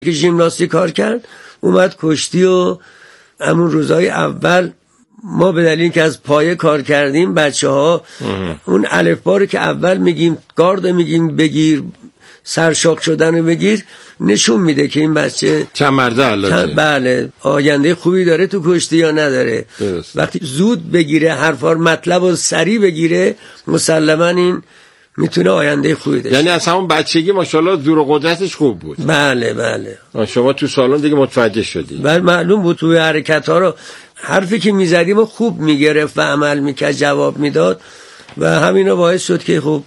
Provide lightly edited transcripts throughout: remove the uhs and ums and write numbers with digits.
که ژیمناستیک کار کرد اومد کشتی و همون روزهای اول ما به دلیل که از پایه کار کردیم بچه‌ها اون الفبا رو که اول میگیم گارد میگیم بگیر سرشاق شدن رو بگیر نشون میده که این بچه چند مرده علاجه. بله آینده خوبی داره تو کشتی یا نداره. درست. وقتی زود بگیره حرفا مطلب و سریع بگیره مسلما این میتونه آینده خوبی داشته. یعنی از همون بچگی ماشاءالله زور و قدرتش خوب بود. بله بله. شما تو سالن دیگه متوجه شدی. بله معلوم بود توی حرکت‌ها رو حرفی که میزدیم و خوب میگرفت و عمل میکرد جواب میداد و همین رو باعث شد که خوب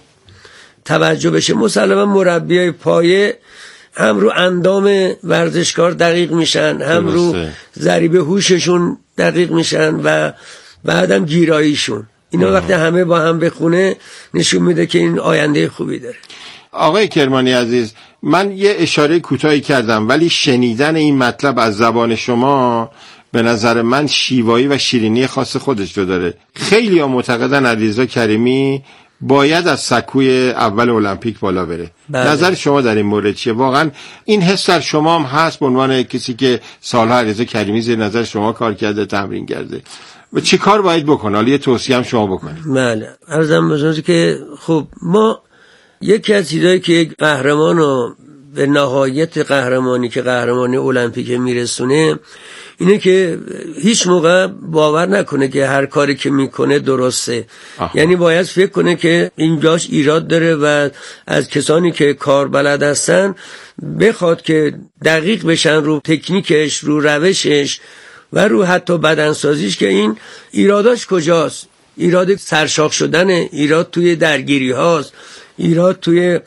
توجه بشه. مسلما مربیای پایه هم رو اندام ورزشکار دقیق میشن هم رو ضریب هوششون دقیق میشن و بعدم گیراییشون. اینا وقتی همه با هم بخونه نشون میده که این آینده خوبی داره. آقای کرمانی عزیز، من یه اشاره کوتاهی کردم ولی شنیدن این مطلب از زبان شما به نظر من شیوایی و شیرینی خاص خودش رو داره. خیلی ها معتقدن علیرضا کریمی باید از سکوی اول المپیک بالا بره. بله. نظر شما در این مورد چیه؟ واقعا این حس در شما هم هست به عنوان کسی که سالها علیرضا کریمی زیر نظر شما کار کرده تمرین کرده و چی کار باید بکنه؟ حالا یه توصیه هم شما بکنید. بله عرضم بزرگی که خب ما یکی از چیزایی که یک قهرمان رو به نهایت قهرمانی که قهرمانی المپیک میرسونه اینه که هیچ موقع باور نکنه که هر کاری که میکنه درسته. یعنی باید فکر کنه که اینجاش ایراد داره و از کسانی که کار بلد هستن بخواد که دقیق بشن رو تکنیکش، رو روشش و رو حتی بدنسازیش که این ایراداش کجاست. ایراد سرشاق شدن، ایراد توی درگیری هاست، ایراد توی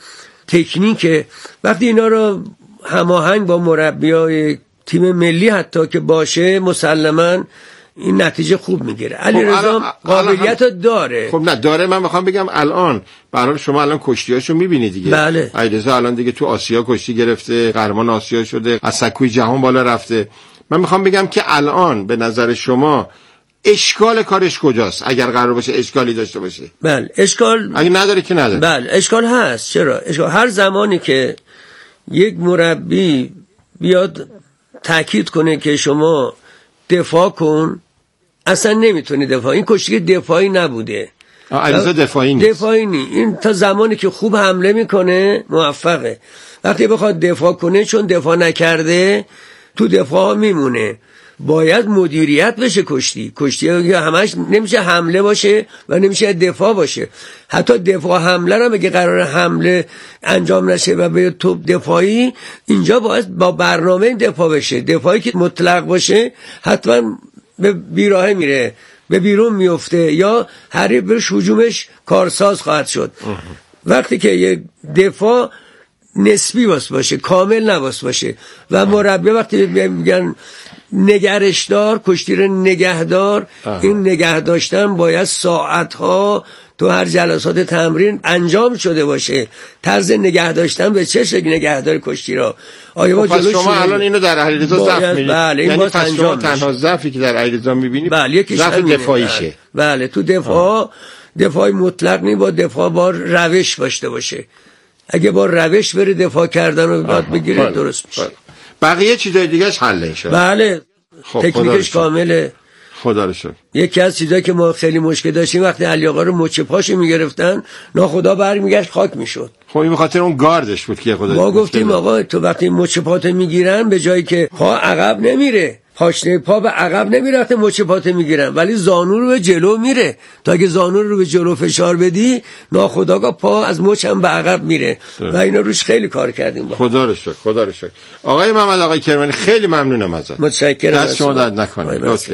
تکنیک. وقتی اینا رو هماهنگ با مربیای تیم ملی حتی که باشه مسلما این نتیجه خوب میگیره. علیرضا قابلیت داره. خب نه داره، من میخوام بگم الان برای شما الان کشتیاشو میبینی دیگه. بله. علیرضا الان دیگه تو آسیا کشتی گرفته، قهرمان آسیا شده، از سکوی جهان بالا رفته. من میخوام بگم که الان به نظر شما اشکال کارش کجاست اگر قرار باشه اشکالی داشته باشه؟ بله اشکال اگه نداره که نداره. بله اشکال هست. چرا؟ اشکال هر زمانی که یک مربی بیاد تأکید کنه که شما دفاع کن اصلا نمیتونه دفاع. این کشتی دفاعی نبوده. علیرضا دفاعی نیست. دفاعی نیست. این تا زمانی که خوب حمله میکنه موفقه. وقتی بخواد دفاع کنه چون دفاع نکرده تو دفاع میمونه. باید مدیریت بشه کشتی همش نمیشه حمله باشه و نمیشه دفاع باشه. حتی دفاع حمله رو اگه قرار حمله انجام نشه و به توپ دفاعی اینجا باید با برنامه دفاع بشه. دفاعی که مطلق باشه حتما به بیراهه میره، به بیرون میفته یا حریف بهش هجومش کارساز خواهد شد. وقتی که یک دفاع نسبی باشه کامل نباشه باشه و مربی وقتی میگن نگرشدار کشتی رو نگهدار، این نگه داشتن باید ساعتها تو هر جلسات تمرین انجام شده باشه. طرز نگه داشتن به چه شکل نگهدار کشتی را آیا با پس شما الان اینو در علیرضا ضعف می‌بینید؟ بله این یعنی باید پس شما انجام تنها ضعفی که در علیرضا می‌بینید بله ضعف دفاعیشه. بله تو دفاع مطلق نی، با دفاع با روش داشته باشه. اگه با روش بره دفاع کردن رو یاد بگیره درست میشه. بقیه چیزای دیگه‌اش حل میشه. بله خب تکنیکش کامله. خدا رو شکر. یکی از چیزایی که ما خیلی مشکل داشتیم وقتی علی آقا رو مچ پاشو میگرفتن ناخدا برمیگشت خاک میشد. خب این بخاطر اون گاردش بود که خدا. ما گفتیم آقا تو وقتی مچ پاتو میگیرن به جایی که پا عقب نمیره، پاشنه پا به عقب نمیره، وقتی مچ پاتو میگیرن ولی زانو رو به جلو میره. تا اگه زانو رو به جلو فشار بدی ناخودآگاه پا از مچ هم به عقب میره و اینا روش خیلی کار کردیم. خدا رو شکر. خدا رو شکر. آقای محمد آقای کرمانی خیلی ممنونم ازت. متشکرم. دست شما درد نکنه. لطفاً.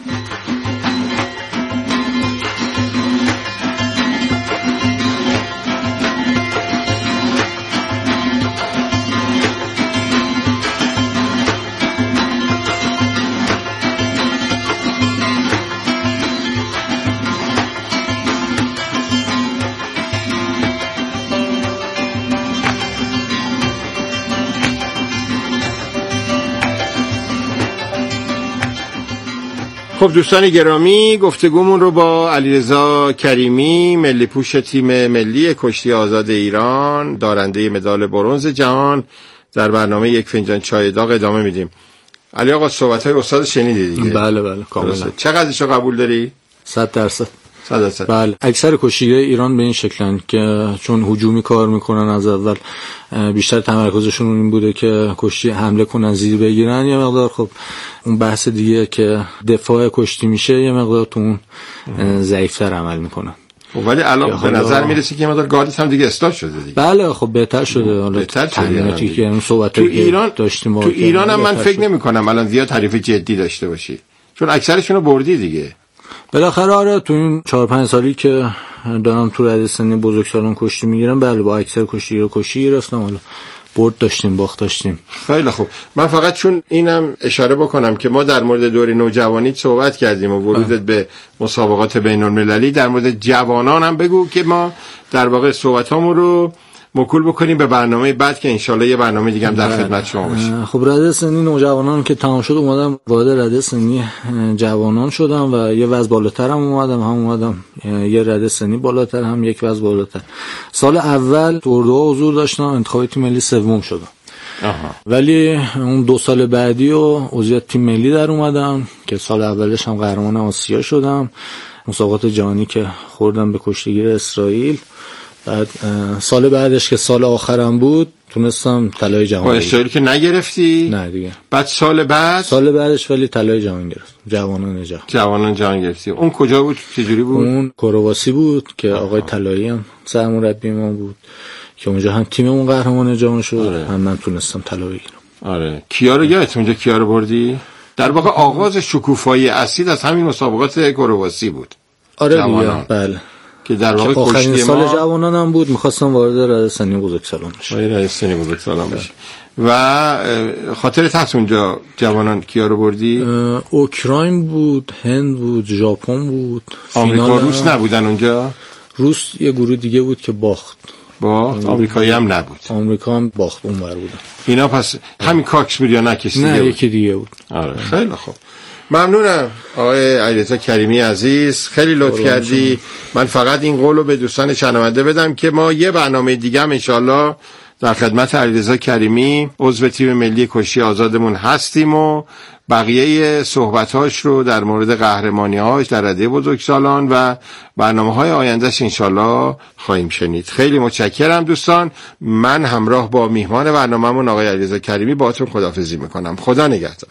خب دوستان گرامی، گفتگومون رو با علیرضا کریمی، ملی پوش تیم ملی کشتی آزاد ایران، دارنده مدال برنز جهان در برنامه یک فنجان چای داغ ادامه میدیم. علی آقا صحبت‌های استاد شنیدی دیگه؟ بله کاملا. چقدرشو قبول داری؟ 100%. 100%. بله اکثر کشتیگرای ایران به این شکلن که چون هجومی کار میکنن از اول بیشتر تمرکزشون این بوده که کشتی حمله کنن زیر بگیرن، یه مقدار خب اون بحث دیگه که دفاع کشتی میشه یه مقدار تو اون ضعیف‌تر عمل میکنن. ولی الان به نظر میرسه که یه مقدار گاردش هم دیگه اصلاح شده دیگه. بله خب بهتر شده. حالا تمریناتی که اون صحبتایی که داشتیم تو ایران هم من فکر نمی‌کنم الان زیاد تعریف جدی داشته باشی، چون اکثرشون رو بردی دیگه. بالاخره آره تو این 4-5 سالی که دارم تو رده سنی بزرگسالان کشتی میگیرم، بله با اکثر کشتی گرفتم، حالا برد داشتیم باخت داشتیم. خیلی خوب. من فقط چون اینم اشاره بکنم که ما در مورد دوره نوجوانی صحبت کردیم و ورودت به مسابقات بین‌المللی، در مورد جوانان هم بگو که ما در واقع صحبتامون رو موکول بکنیم به برنامه بعد که انشالله یه برنامه دیگه هم در خدمت شما باشیم. خب رده سنی نوجوانان که تمام شد اومدم وارد رده سنی جوانان شدم و یه وضع بالاتر هم اومدم یه رده سنی بالاتر هم یک وضع بالاتر. سال اول تو اردوها حضور داشتم، انتخابات تیم ملی سوم شدم. ولی اون 2 سال بعدی و عضویت تیم ملی در اومدم که سال اولش هم قهرمان آسیا شدم، مسابقات جهانی که خوردم به کشتیگیر اسرائیل. بعد سال بعدش که سال آخرم بود تونستم طلای جهان بگیرم. اسرائیل که نگرفتی؟ نه دیگه. بعد سال بعدش ولی طلای جهان گرفت. جوانان جهان گرفتی. اون کجا بود؟ چجوری بود؟ اون کرواسی بود که آقای طلایی هم سرمربی ما بود که اونجا هم تیممون قهرمان جهان شد. هم من تونستم طلا بگیرم. آره. کیا رو یادت اونجا کیا رو بردی؟ در واقع آغاز شکوفایی اصیل از همین مسابقات کرواسی بود. آره دیگه. بله. که در واقع آخرین سال جوانانم بود، می‌خواستم وارد رده سنی بزرگسالان بشم. رده سنی بزرگسالان بشم. و خاطرت هست اونجا جوانان کیا رو بردی؟ اوکراین بود، هند بود، ژاپن بود. آمریکا روس نبودن اونجا؟ روس یه گروه دیگه بود که باخت. آمریکایی هم نبود. آمریکا هم باخت اونور بودن. اینا پس همین کاکس بود یا نه کسی دیگه بود؟ نه یکی دیگه بود. آره خیلی خوب. ممنونم آقای علیرضا کریمی عزیز، خیلی لطف کردی. من فقط این قولو به دوستان شنونده بدم که ما یه برنامه دیگه هم انشالله در خدمت علیرضا کریمی عضو تیم ملی کشتی آزادمون هستیم و بقیه صحبت‌هاش رو در مورد قهرمانی‌هاش در رده بزرگسالان و برنامه‌های آیندهش انشالله خواهیم شنید. خیلی متشکرم دوستان. من همراه با میهمان برنامه‌مون آقای علیرضا کریمی باهاتون خداحافظی می‌کنم. خدا نگهدار.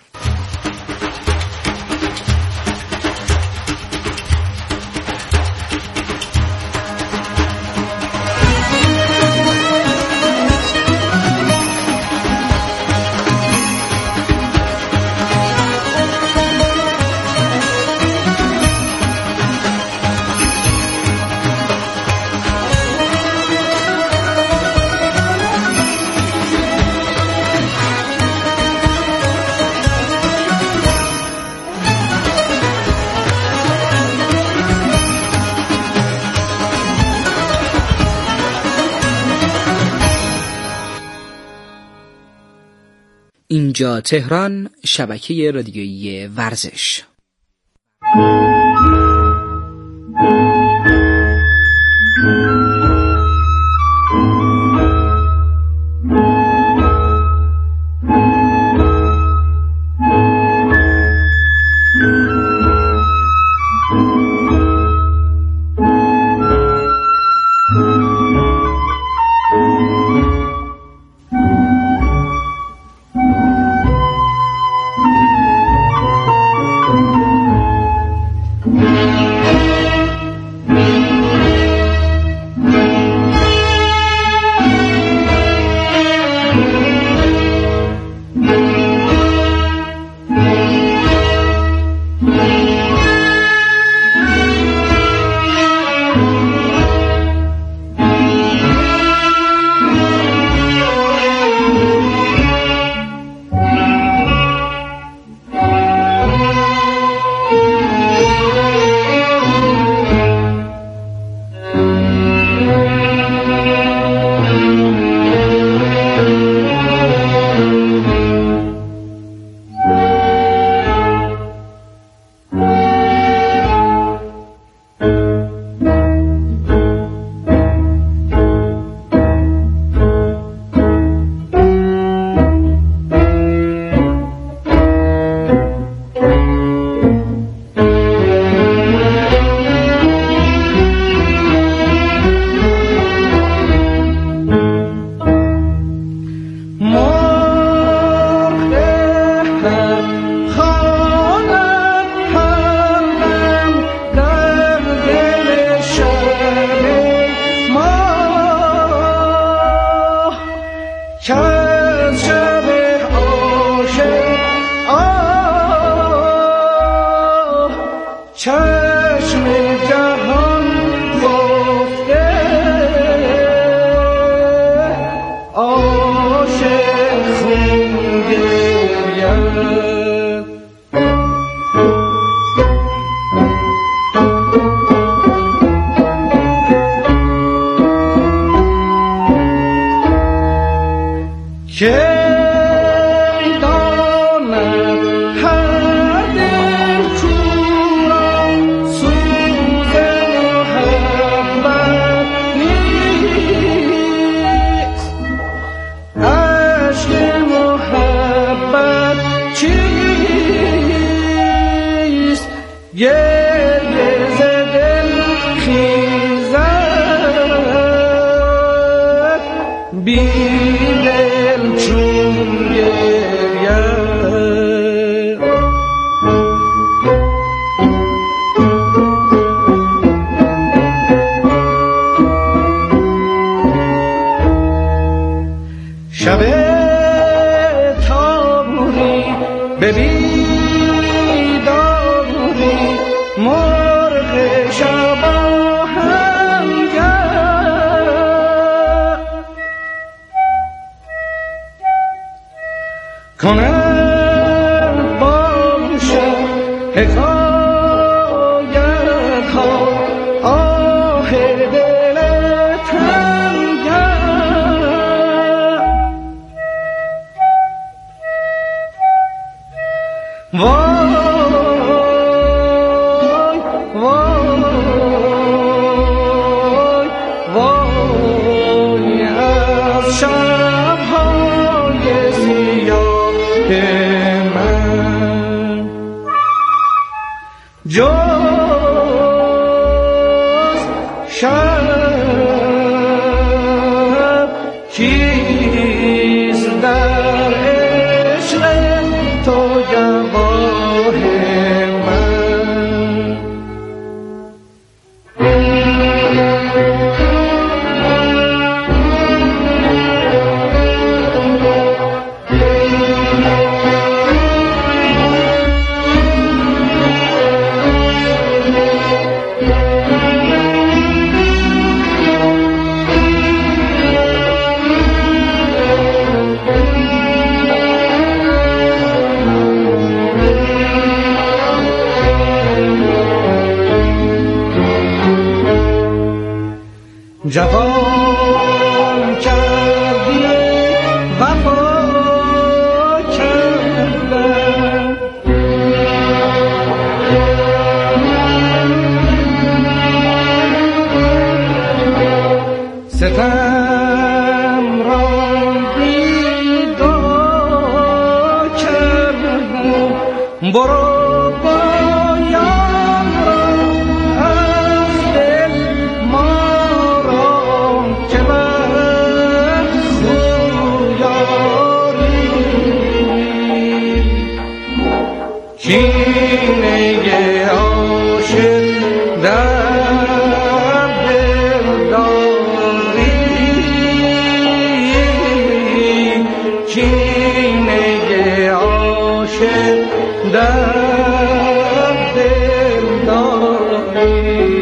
اینجا تهران، شبکه رادیویی ورزش. گریه ز دل خیزد بی دل چون گرید. شب تابوری به بیداری مرغ شب آهنگر کنند با شب حکایت ها آه دل تنگر. وای وای وای از شب‌های سیاه من جز شب کیست در عشق تو گواه من. جوان کردی وفا کردم ستم راندی دعا کردم برو بایم را از دل ما که من خویاری کینه عاشق در دل داری کینه عاشق در دل داری.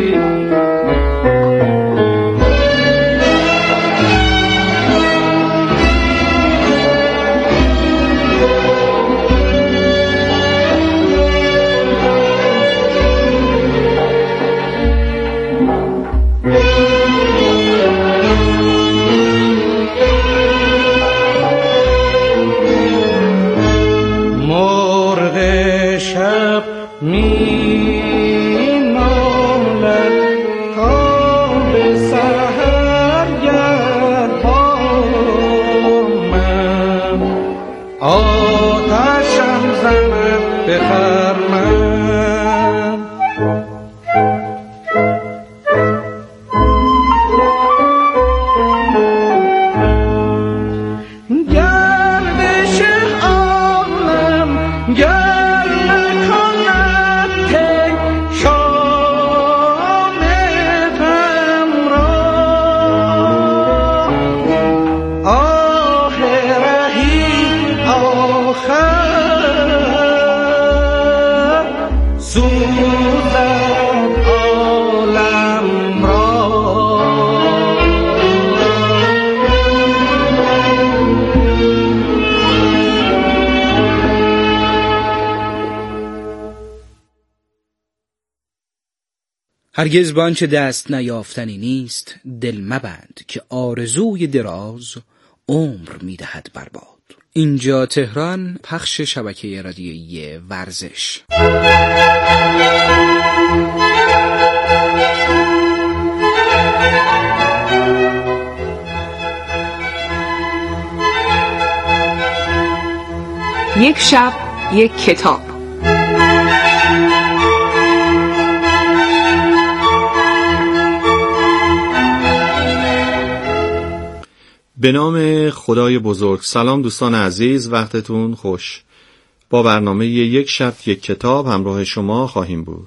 مرغ شب می نالد تا به سحر گرد با من آتشم زند به خرمن. گردش عالم گر نکند طی شام غم را آه رهی آخر سوزد عالم را. هرگز به آنچه دست نیافتنی نیست دل مبند که آرزوی دراز عمر میدهد برباد. اینجا تهران، پخش شبکه رادیویی ورزش. یک شب یک کتاب. به نام خدای بزرگ. سلام دوستان عزیز، وقتتون خوش. با برنامه یک شب یک کتاب همراه شما خواهیم بود.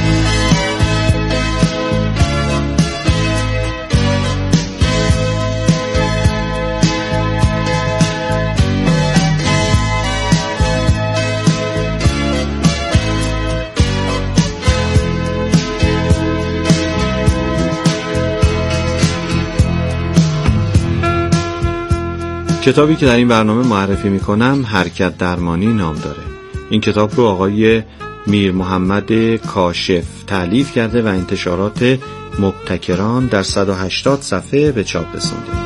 کتابی که در این برنامه معرفی میکنم حرکت درمانی نام داره. این کتاب رو آقای میر محمد کاشف تألیف کرده و انتشارات مبتکران در 180 صفحه به چاپ رسونده.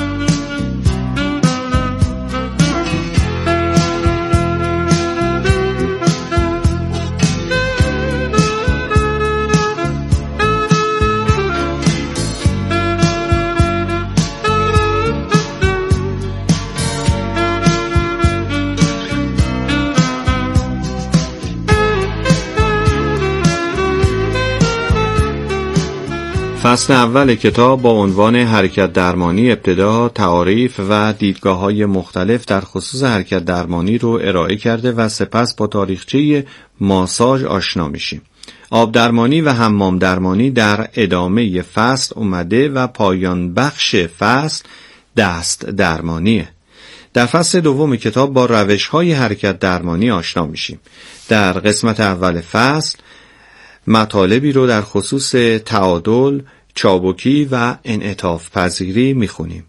فصل اول کتاب با عنوان حرکت درمانی ابتدا تعاریف و دیدگاه‌های مختلف در خصوص حرکت درمانی رو ارائه کرده و سپس با تاریخچه ماساژ آشنا میشیم. آب درمانی و حمام درمانی در ادامه فصل اومده و پایان بخش فصل دست درمانیه. در فصل دوم کتاب با روش‌های حرکت درمانی آشنا میشیم. در قسمت اول فصل مطالبی رو در خصوص تعادل، چابکی و انعطاف پذیری میخونیم.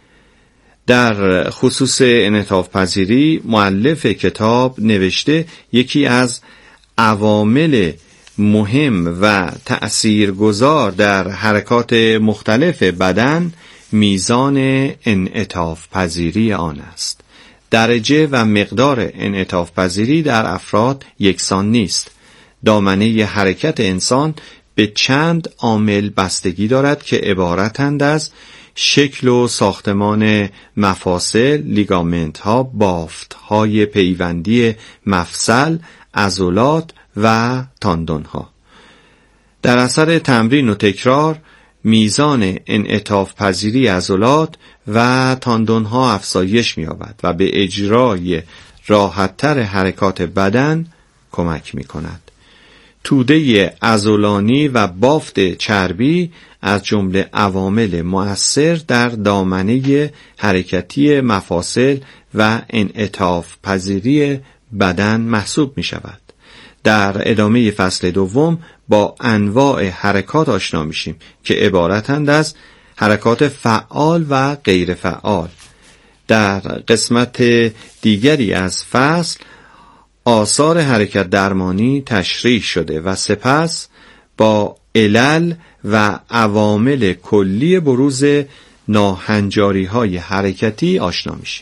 در خصوص انعطاف پذیری مؤلف کتاب نوشته یکی از عوامل مهم و تأثیرگذار در حرکات مختلف بدن میزان انعطاف پذیری آن است. درجه و مقدار انعطاف پذیری در افراد یکسان نیست. دامنه حرکت انسان به چند عامل بستگی دارد که عبارتند از شکل و ساختمان مفاصل، لیگامنت ها، بافت های پیوندی مفصل، عضلات و تاندون ها. در اثر تمرین و تکرار میزان انعطاف پذیری عضلات و تاندون ها افزایش می‌یابد و به اجرای راحت‌تر حرکات بدن کمک می‌کند. توده عضلانی و بافت چربی از جمله عوامل مؤثر در دامنه حرکتی مفاصل و انعطاف پذیری بدن محسوب می شود. در ادامه فصل دوم با انواع حرکات آشنا میشیم که عبارتند از حرکات فعال و غیر فعال. در قسمت دیگری از فصل آثار حرکت درمانی تشریح شده و سپس با علل و عوامل کلی بروز ناهنجاری‌های حرکتی آشنا میشیم.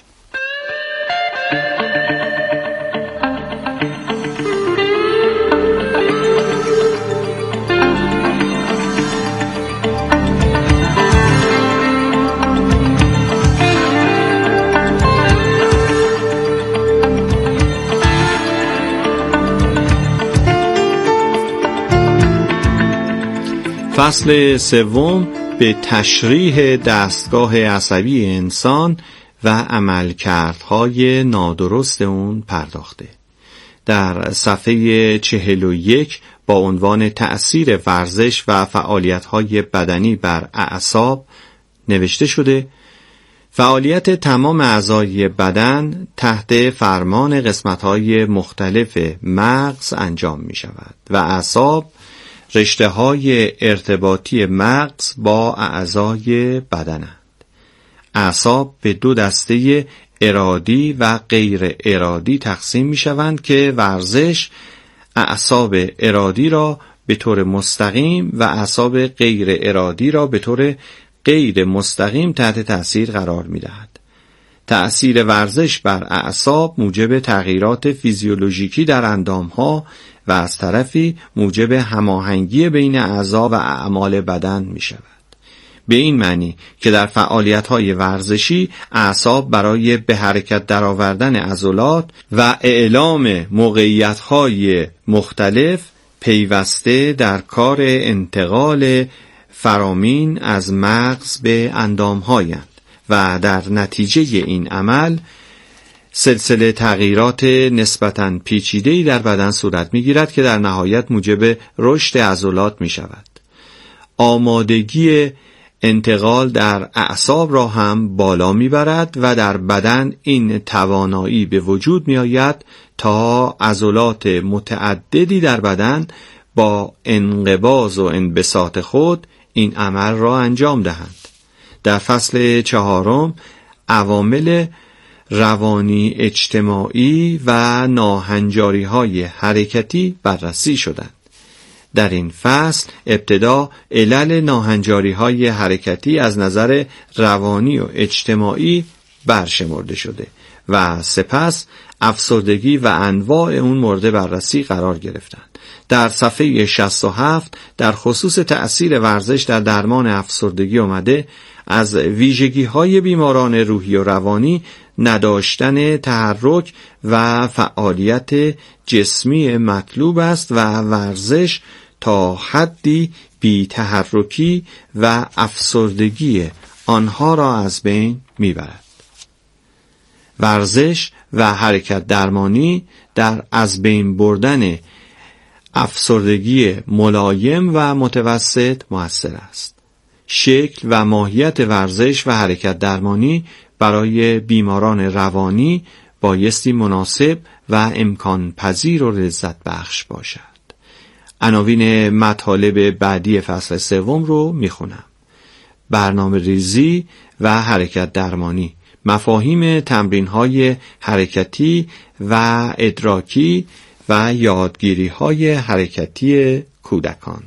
فصل سوم به تشریح دستگاه عصبی انسان و عملکردهای نادرست اون پرداخته. در صفحه 41 با عنوان تأثیر ورزش و فعالیت‌های بدنی بر اعصاب نوشته شده فعالیت تمام اعضای بدن تحت فرمان قسمت‌های مختلف مغز انجام می‌شود و اعصاب رشته‌های ارتباطی مغز با اعضای بدنند. اعصاب به دو دسته ارادی و غیر ارادی تقسیم می‌شوند که ورزش اعصاب ارادی را به طور مستقیم و اعصاب غیر ارادی را به طور غیر مستقیم تحت تأثیر قرار می‌دهد. تأثیر ورزش بر اعصاب موجب تغییرات فیزیولوژیکی در اندام‌ها و از طرفی موجب هماهنگی بین اعضا و اعمال بدن می شود. به این معنی که در فعالیت‌های ورزشی اعصاب برای به حرکت درآوردن عضلات و اعلام موقعیت‌های مختلف پیوسته در کار انتقال فرامین از مغز به اندام‌هایند و در نتیجه این عمل سلسله تغییرات نسبتاً پیچیده‌ای در بدن صورت می‌گیرد که در نهایت موجب رشد عضلات می‌شود. آمادگی انتقال در اعصاب را هم بالا می‌برد و در بدن این توانایی به وجود می‌آید تا عضلات متعددی در بدن با انقباض و انبساط خود این عمل را انجام دهند. در فصل 4 عوامل روانی، اجتماعی و ناهنجاری‌های حرکتی بررسی شدند. در این فصل ابتدا علل ناهنجاری‌های حرکتی از نظر روانی و اجتماعی برشمرده شده و سپس افسردگی و انواع اون مورد بررسی قرار گرفتند. در صفحه 67 در خصوص تأثیر ورزش در درمان افسردگی آمده از ویژگی‌های بیماران روحی و روانی نداشتن تحرک و فعالیت جسمی مطلوب است و ورزش تا حدی بی تحرکی و افسردگی آنها را از بین میبرد. ورزش و حرکت درمانی در از بین بردن افسردگی ملایم و متوسط مؤثر است. شکل و ماهیت ورزش و حرکت درمانی برای بیماران روانی بایستی مناسب و امکان پذیر و لذت بخش باشد. عناوین مطالب بعدی فصل 3 رو میخونم. برنامه ریزی و حرکت درمانی، مفاهیم تمرین‌های حرکتی و ادراکی و یادگیری‌های حرکتی کودکان.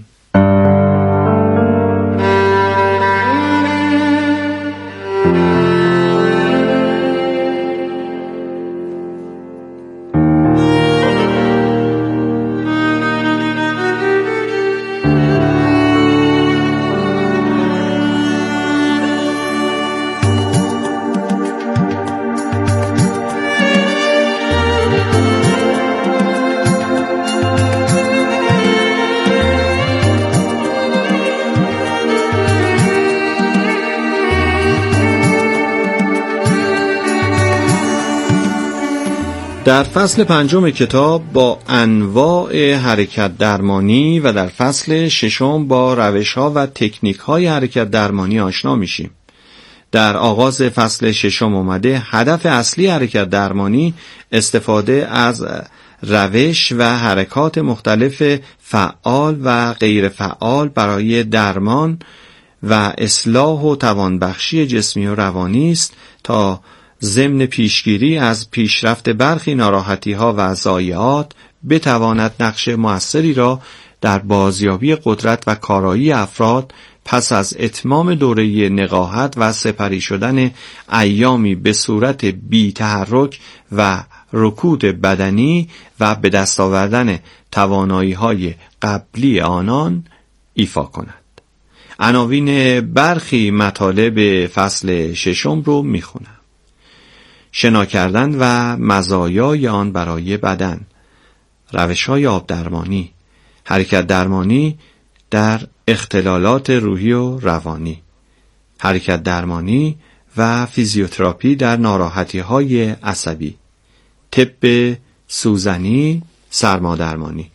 در فصل 5 کتاب با انواع حرکت درمانی و در فصل 6 با روش‌ها و تکنیک‌های حرکت درمانی آشنا میشیم. در آغاز فصل 6 اومده هدف اصلی حرکت درمانی استفاده از روش و حرکات مختلف فعال و غیر فعال برای درمان و اصلاح و توانبخشی جسمی و روانی است تا ضمن پیشگیری از پیشرفت برخی ناراحتی‌ها و ضایعات بتواند نقش مؤثری را در بازیابی قدرت و کارایی افراد پس از اتمام دوره نقاهت و سپری شدن ایامی به صورت بی تحرک و رکود بدنی و به دست آوردن توانایی‌های قبلی آنان ایفا کند. عناوین برخی مطالب فصل 6 رو میخونم. شنا کردن و مزایای آن برای بدن، روش‌های آب درمانی، حرکت درمانی در اختلالات روحی و روانی، حرکت درمانی و فیزیوتراپی در ناراحتی‌های عصبی، طب سوزنی، سرمادرمانی.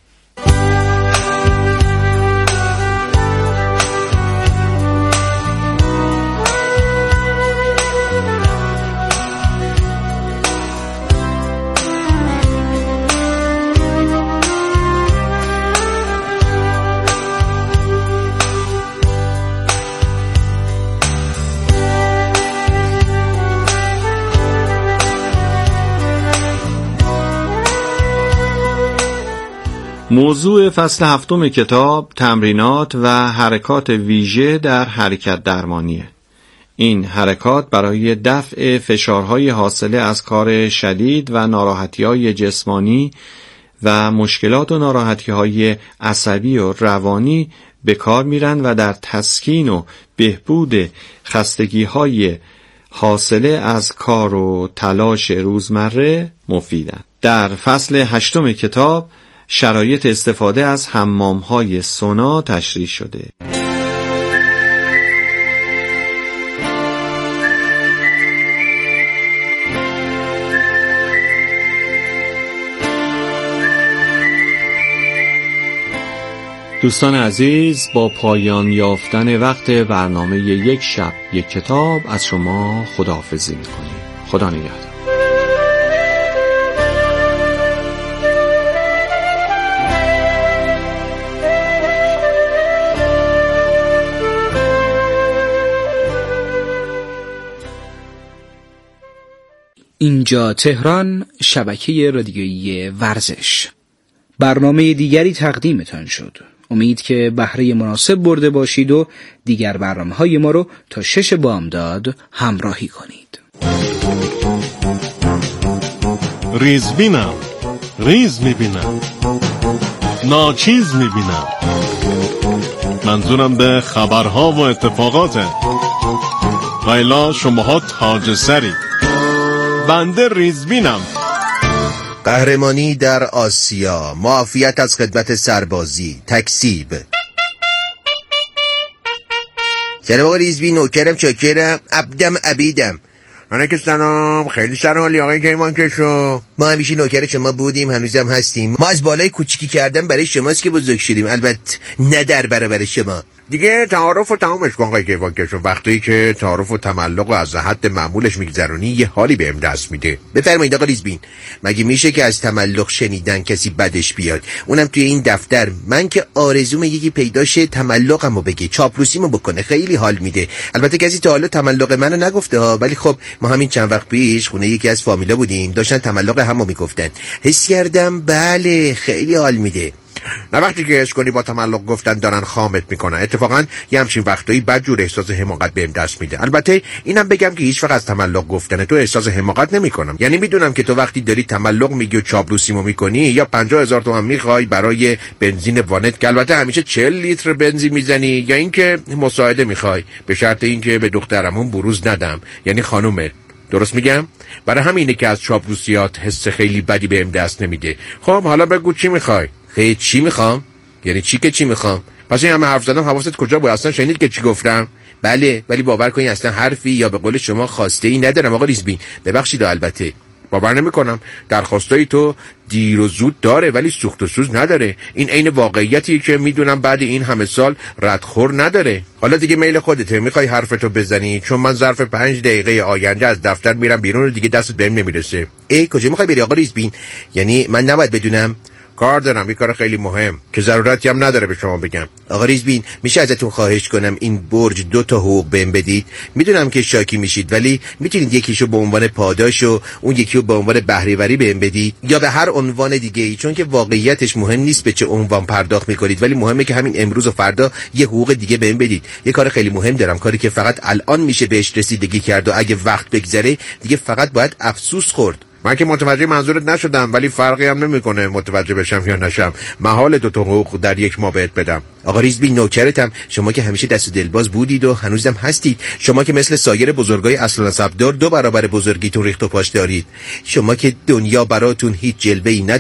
موضوع فصل 7 کتاب تمرینات و حرکات ویژه در حرکت درمانیه. این حرکات برای دفع فشارهای حاصله از کار شدید و ناراحتی‌های جسمانی و مشکلات و ناراحتی‌های عصبی و روانی به کار میرن و در تسکین و بهبود خستگی‌های حاصله از کار و تلاش روزمره مفیدن. در فصل 8 کتاب شرایط استفاده از حمام‌های سونا تشریح شده. دوستان عزیز، با پایان یافتن وقت برنامه یک شب یک کتاب از شما خداحافظی میکنیم. خدا نگهدار. اینجا تهران، شبکه رادیویی ورزش. برنامه دیگری تقدیمتان شد. امید که بهره مناسب برده باشید و دیگر برنامه‌های ما رو تا 6 بامداد همراهی کنید. ریز بینم، ریز میبینم، ناچیز میبینم. منظورم به خبرها و اتفاقاته. ویلا شماها تاج سری، بنده ریزبینم. قهرمانی در آسیا، معافیت از خدمت سربازی، تکسیب. سلام آقا ریزبی، نوکرم، چاکرم، عبدم، عبیدم. علیکم سلام، خیلی سرحالی آقای کیمانکشو. ما همیشه نوکر شما بودیم، هنوزم هستیم. ما از بالای کوچیکی کردن برای شماست که بزرگ شدیم، البته نه در برابر شما. دیگه تعارف و تمامش کن آقای کیمانکشو. وقتی که تعارف و تملق از حد معمولش میگذرونی یه حالی بهم دست میده. بفرمایید آقا ریزبین. مگه میشه که از تملق شنیدن کسی بدش بیاد؟ اونم توی این دفتر. من که آرزوم یکی پیداشه تملقمو بگه، چاپلوسیمو بکنه، خیلی حال میده. البته کسی تا حالا تملق منو نگفته ها، ولی خب ما همین چند وقت پیش خونه یکی از فامیلا بودیم، داشتن تملق همو میگفتن. حس کردم بله خیلی حال میده. نه وقتی که حس کنی با تملق گفتن دارن خامت میکنن. اتفاقا یه همچین وقتایی بدجور احساس حماقت بهم دست میده. البته اینم بگم که هیچ وقت از تملق گفتن تو احساس حماقت نمیکنم. یعنی میدونم که تو وقتی داری تملق میگی و چاپلوسیمو میکنی یا 50,000 تومان میخوای برای بنزین وانت که البته همیشه 40 لیتر بنزین میزنی، یا اینکه مساعده میخوای به شرط اینکه به دخترمون بروز ندم، یعنی خانومه. درست میگم؟ برای همینه که از چاپلوسیات حس خیلی بدی بهم دست نمیده. خب حالا بگو چی میخوای؟ خیلی چی میخوام؟ یعنی چی که چی میخوام؟ پس این همه حرف زدم حواست کجا بود؟ اصلا شنید که چی گفتم؟ بله، ولی باور کنی اصلا حرفی یا به قول شما خواسته ای ندارم آقا ریزبین. ببخشید البته باور نمیکنم. درخواستای تو دیر و زود داره ولی سوخت و سوز نداره. این عین واقعیتیه که میدونم بعد این همه سال ردخور نداره. حالا دیگه میل خودته، میخوای حرفتو بزنی؟ چون من ظرف 5 دقیقه آینده از دفتر میرم بیرون و دیگه دستت بهم نمیرسه. کجا میخوای بری آقا ریزبین؟ یعنی من نباید بدونم؟ کار دارم، یه کار خیلی مهم که ضرورتی هم نداره به شما بگم. آقا ریزبین میشه ازتون خواهش کنم این برج 2 تا حقوق بهم بدید؟ میدونم که شاکی میشید ولی میتونید یکیشو به عنوان پاداش و اون یکی رو به عنوان بهره‌وری بهم بدید یا به هر عنوان دیگه ای، چون که واقعیتش مهم نیست به چه عنوان پرداخت میکنید، ولی مهمه که همین امروز و فردا یه حقوق دیگه بهم بدید. یه کار خیلی مهم دارم، کاری که فقط الان میشه بهش رسیدگی کرد و اگه وقت بگذره دیگه فقط باید افسوس خورد. من که متوجه منظورت نشدم، ولی فرقی هم نمیکنه متوجه بشم یا نشم. محال 2 تا حقوق در 1 ماه بهت بدم. آقا ریزبین نوکرتم. شما که همیشه دست و دلباز بودید و هنوزم هستید. شما که مثل سایر بزرگای اصل و نسبدار 2 برابر بزرگیتون ریخت و پاش دارید. شما که دنیا براتون هیچ جلوه‌ای نداره.